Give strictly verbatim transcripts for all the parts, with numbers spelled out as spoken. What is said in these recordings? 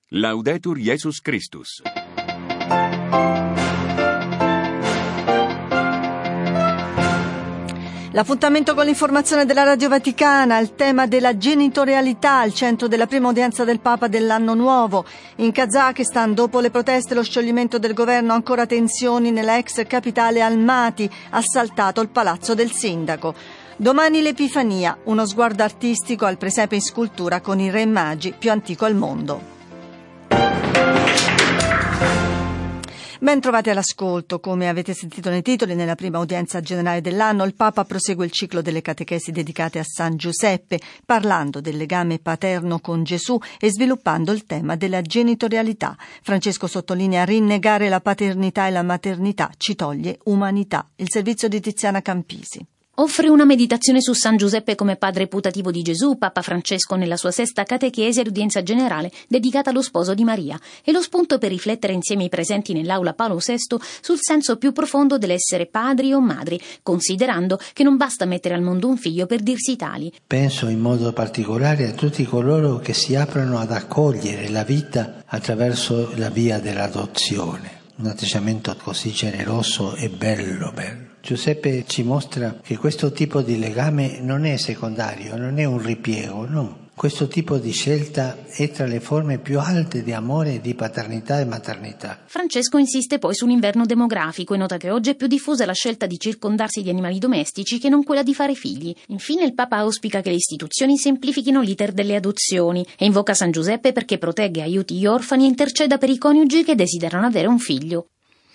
Laudetur Jesus Christus. L'appuntamento con l'informazione della Radio Vaticana, il tema della genitorialità al centro della prima udienza del Papa dell'anno nuovo. In Kazakistan, dopo le proteste e lo scioglimento del governo, ancora tensioni nella ex capitale Almaty, assaltato il palazzo del sindaco. Domani l'Epifania, uno sguardo artistico al presepe in scultura con i Re Magi più antico al mondo. Ben trovati all'ascolto. Come avete sentito nei titoli, nella prima udienza generale dell'anno il Papa prosegue il ciclo delle catechesi dedicate a San Giuseppe, parlando del legame paterno con Gesù e sviluppando il tema della genitorialità. Francesco sottolinea: rinnegare la paternità e la maternità ci toglie umanità. Il servizio di Tiziana Campisi. Offre una meditazione su San Giuseppe come padre putativo di Gesù, Papa Francesco nella sua sesta catechesi ad udienza generale dedicata allo sposo di Maria, e lo spunto per riflettere insieme ai presenti nell'aula Paolo sesto sul senso più profondo dell'essere padri o madri, considerando che non basta mettere al mondo un figlio per dirsi tali. Penso in modo particolare a tutti coloro che si aprono ad accogliere la vita attraverso la via dell'adozione. Un atteggiamento così generoso e bello, bello. Giuseppe ci mostra che questo tipo di legame non è secondario, non è un ripiego, no. Questo tipo di scelta è tra le forme più alte di amore, di paternità e maternità. Francesco insiste poi su un inverno demografico e nota che oggi è più diffusa la scelta di circondarsi di animali domestici che non quella di fare figli. Infine il Papa auspica che le istituzioni semplifichino l'iter delle adozioni e invoca San Giuseppe perché protegga e aiuti gli orfani e interceda per i coniugi che desiderano avere un figlio.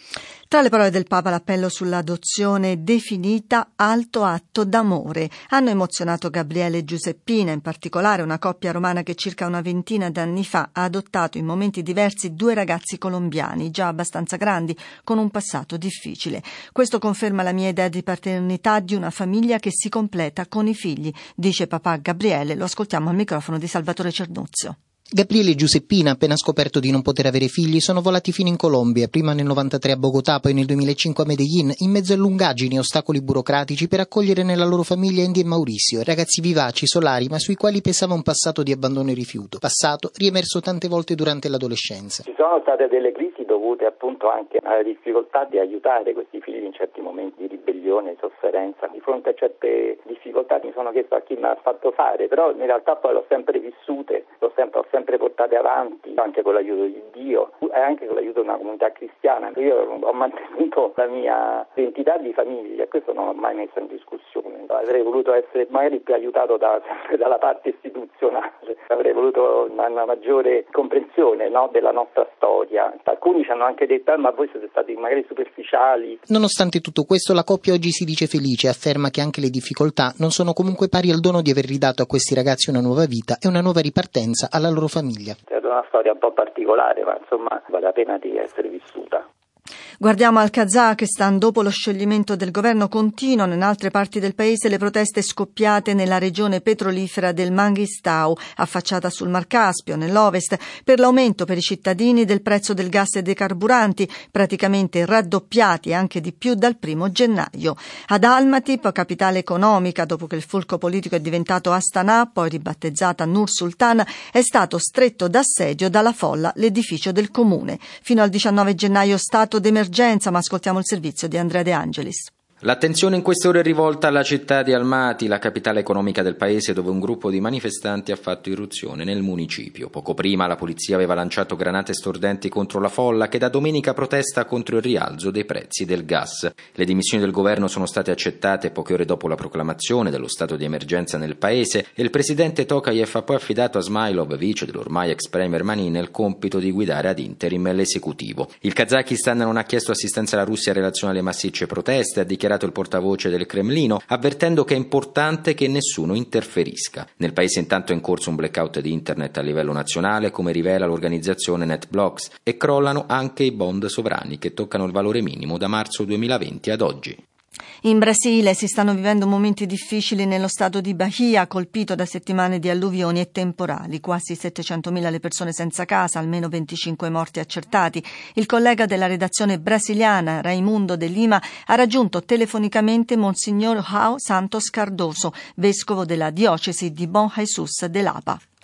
Tra le parole del Papa l'appello sull'adozione definita alto atto d'amore. Hanno emozionato Gabriele e Giuseppina, in particolare una coppia romana che circa una ventina d'anni fa ha adottato in momenti diversi due ragazzi colombiani, già abbastanza grandi, con un passato difficile. Questo conferma la mia idea di paternità di una famiglia che si completa con i figli, dice papà Gabriele. Lo ascoltiamo al microfono di Salvatore Cernuzio. Gabriele e Giuseppina, appena scoperto di non poter avere figli, sono volati fino in Colombia, prima nel novantatré a Bogotà, poi nel duemilacinque a Medellin, in mezzo a lungaggini e ostacoli burocratici per accogliere nella loro famiglia Andy e Mauricio, ragazzi vivaci, solari, ma sui quali pesava un passato di abbandono e rifiuto, passato riemerso tante volte durante l'adolescenza. Ci sono state delle crisi dovute appunto anche alla difficoltà di aiutare questi figli in certi momenti di ribellione, di sofferenza. Di fronte a certe difficoltà mi sono chiesto a chi me l'ha fatto fare, però in realtà poi l'ho sempre vissute, l'ho sempre, ho sempre portate avanti, anche con l'aiuto di Dio e anche con l'aiuto di una comunità cristiana. Io ho mantenuto la mia identità di famiglia e questo non l'ho mai messo in discussione. Avrei voluto essere magari più aiutato da, dalla parte istituzionale, avrei voluto una, una maggiore comprensione, no, della nostra storia. Alcuni ci hanno anche detto, ah, ma voi siete stati magari superficiali. Nonostante tutto questo, la coppia oggi si dice felice e afferma che anche le difficoltà non sono comunque pari al dono di aver ridato a questi ragazzi una nuova vita e una nuova ripartenza alla loro famiglia. È una storia un po' particolare, ma insomma vale la pena di essere vissuta. Guardiamo al Kazakistan. Dopo lo scioglimento del governo continuano in altre parti del paese le proteste scoppiate nella regione petrolifera del Mangistau, affacciata sul Mar Caspio, nell'ovest, per l'aumento per i cittadini del prezzo del gas e dei carburanti, praticamente raddoppiati e anche di più dal primo gennaio. Ad Almaty, capitale economica, dopo che il fulcro politico è diventato Astana, poi ribattezzata Nur Sultan, è stato stretto d'assedio dalla folla l'edificio del comune. Fino al diciannove gennaio stato d'emergenza, ma ascoltiamo il servizio di Andrea De Angelis. L'attenzione in queste ore è rivolta alla città di Almaty, la capitale economica del paese, dove un gruppo di manifestanti ha fatto irruzione nel municipio. Poco prima la polizia aveva lanciato granate stordenti contro la folla che da domenica protesta contro il rialzo dei prezzi del gas. Le dimissioni del governo sono state accettate poche ore dopo la proclamazione dello stato di emergenza nel paese e il presidente Tokayev ha poi affidato a Smailov, vice dell'ormai ex premier Manin, il compito di guidare ad interim l'esecutivo. Il Kazakistan non ha chiesto assistenza alla Russia in relazione alle massicce proteste, ha dichiarato il portavoce del Cremlino, avvertendo che è importante che nessuno interferisca. Nel paese intanto è in corso un blackout di internet a livello nazionale, come rivela l'organizzazione NetBlocks, e crollano anche i bond sovrani che toccano il valore minimo da marzo duemilaventi ad oggi. In Brasile si stanno vivendo momenti difficili nello stato di Bahia, colpito da settimane di alluvioni e temporali. Quasi settecentomila le persone senza casa, almeno venticinque morti accertati. Il collega della redazione brasiliana, Raimundo de Lima, ha raggiunto telefonicamente Monsignor João Santos Cardoso, vescovo della diocesi di Bom Jesus de Lapa.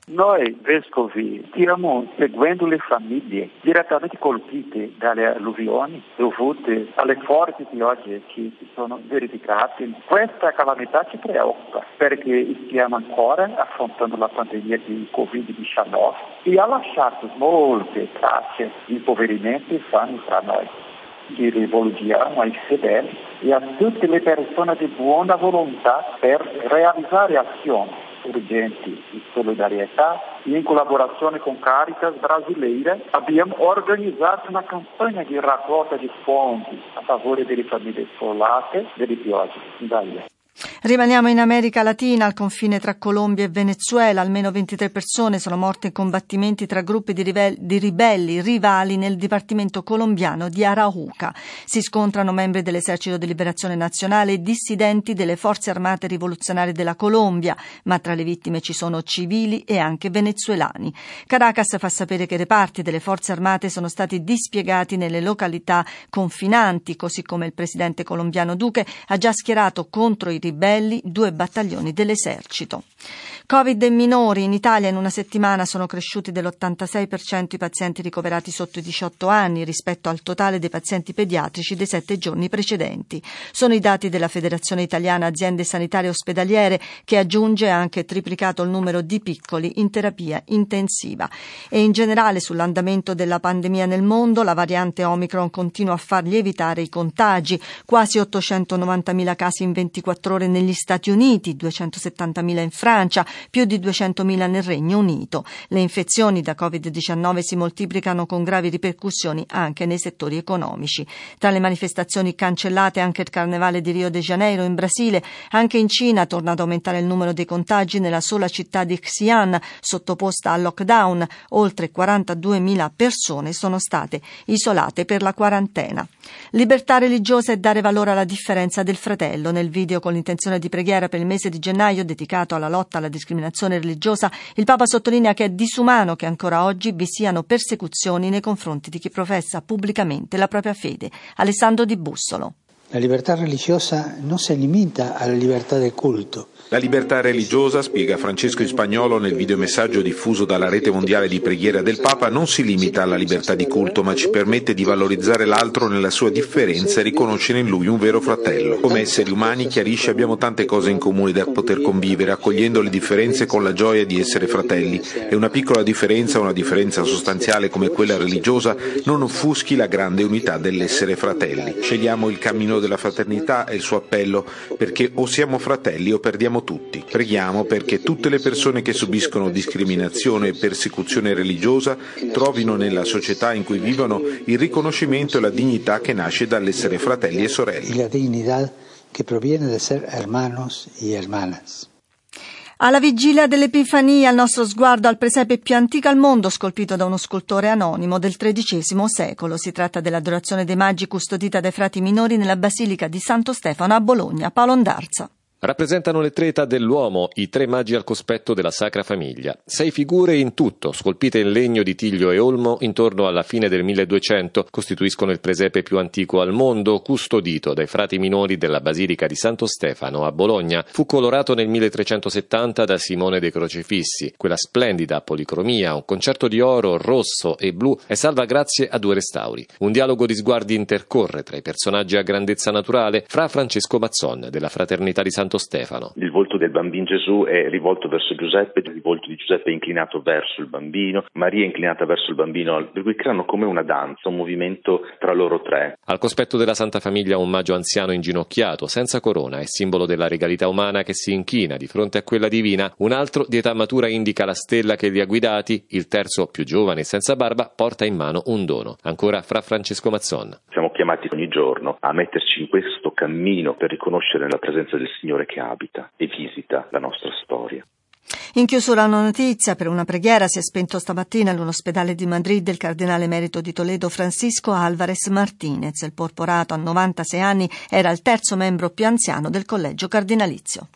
Noi vescovi stiamo seguendo le famiglie direttamente colpite dalle alluvioni dovute alle forti piogge che si sono verificate. Questa calamità ci preoccupa perché stiamo ancora affrontando la pandemia di covid diciannove e ha lasciato molte tracce di impoverimento e fame tra noi. Ci rivolgiamo ai fedeli e a tutte le persone di buona volontà per realizzare azioni urgenti di solidarietà e in collaborazione con Caritas brasileira abbiamo organizzato una campagna di raccolta di fondi a favore delle famiglie sfollate delle piogge in Bahia. Rimaniamo in America Latina, al confine tra Colombia e Venezuela. Almeno ventitré persone sono morte in combattimenti tra gruppi di, rive- di ribelli rivali nel dipartimento colombiano di Arauca. Si scontrano membri dell'Esercito di Liberazione Nazionale e dissidenti delle forze armate rivoluzionarie della Colombia, ma tra le vittime ci sono civili e anche venezuelani. Caracas fa sapere che reparti delle forze armate sono stati dispiegati nelle località confinanti, così come il presidente colombiano Duque ha già schierato contro i ribelli due battaglioni dell'esercito. Covid e minori. In Italia in una settimana sono cresciuti dell'ottantasei per cento i pazienti ricoverati sotto i diciotto anni rispetto al totale dei pazienti pediatrici dei sette giorni precedenti. Sono i dati della Federazione Italiana Aziende Sanitarie Ospedaliere, che aggiunge anche triplicato il numero di piccoli in terapia intensiva. E in generale sull'andamento della pandemia nel mondo, la variante Omicron continua a far lievitare i contagi, quasi ottocentonovantamila casi in ventiquattro ore negli Stati Uniti, duecentosettantamila in Francia, più di duecentomila nel Regno Unito. Le infezioni da covid diciannove si moltiplicano con gravi ripercussioni anche nei settori economici. Tra le manifestazioni cancellate anche il Carnevale di Rio de Janeiro in Brasile. Anche in Cina torna ad aumentare il numero dei contagi nella sola città di Xi'an, sottoposta al lockdown. Oltre quarantaduemila persone sono state isolate per la quarantena. Libertà religiosa e dare valore alla differenza del fratello. Nel video con l'intenzione di preghiera per il mese di gennaio dedicato alla lotta alla discriminazione religiosa, il Papa sottolinea che è disumano che ancora oggi vi siano persecuzioni nei confronti di chi professa pubblicamente la propria fede. Alessandro Di Bussolo. La libertà religiosa non si limita alla libertà del culto. La libertà religiosa, spiega Francesco in Spagnolo nel videomessaggio diffuso dalla rete mondiale di preghiera del Papa, non si limita alla libertà di culto, ma ci permette di valorizzare l'altro nella sua differenza e riconoscere in lui un vero fratello. Come esseri umani, chiarisce, abbiamo tante cose in comune da poter convivere, accogliendo le differenze con la gioia di essere fratelli. E una piccola differenza, una differenza sostanziale come quella religiosa, non offuschi la grande unità dell'essere fratelli. Scegliamo il cammino della fraternità è il suo appello, perché o siamo fratelli o perdiamo tutti. Preghiamo perché tutte le persone che subiscono discriminazione e persecuzione religiosa trovino nella società in cui vivono il riconoscimento e la dignità che nasce dall'essere fratelli e sorelle. La dignità che proviene da essere hermanos y hermanas. Alla vigilia dell'Epifania, il nostro sguardo al presepe più antico al mondo, scolpito da uno scultore anonimo del tredicesimo secolo. Si tratta dell'Adorazione dei Magi custodita dai frati minori nella Basilica di Santo Stefano a Bologna. Paolo Ondarza. Rappresentano le tre età dell'uomo, i tre magi al cospetto della Sacra Famiglia. Sei figure in tutto, scolpite in legno di tiglio e olmo intorno alla fine del milleduecento, costituiscono il presepe più antico al mondo, custodito dai frati minori della Basilica di Santo Stefano a Bologna. Fu colorato nel milletrecentosettanta da Simone de Crocefissi. Quella splendida policromia, un concerto di oro, rosso e blu, è salva grazie a due restauri. Un dialogo di sguardi intercorre tra i personaggi a grandezza naturale fra Francesco Mazzon, della Fraternità di Santo Stefano. Il volto del bambino Gesù è rivolto verso Giuseppe, il volto di Giuseppe è inclinato verso il bambino, Maria è inclinata verso il bambino, per cui creano come una danza, un movimento tra loro tre. Al cospetto della Santa Famiglia un maggio anziano inginocchiato, senza corona, è simbolo della regalità umana che si inchina di fronte a quella divina. Un altro di età matura indica la stella che li ha guidati, il terzo, più giovane e senza barba, porta in mano un dono. Ancora fra Francesco Mazzon. Siamo chiamati ogni giorno a metterci in questo cammino per riconoscere la presenza del Signore che abita e visita la nostra storia. In chiusura una notizia: per una preghiera si è spento stamattina all'ospedale di Madrid il cardinale emerito di Toledo Francisco Álvarez Martínez. Il porporato a novantasei anni era il terzo membro più anziano del collegio cardinalizio.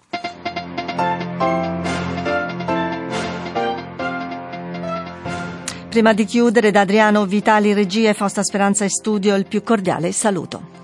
Prima di chiudere, da Adriano Vitali regia e Fausta Speranza in studio il più cordiale saluto.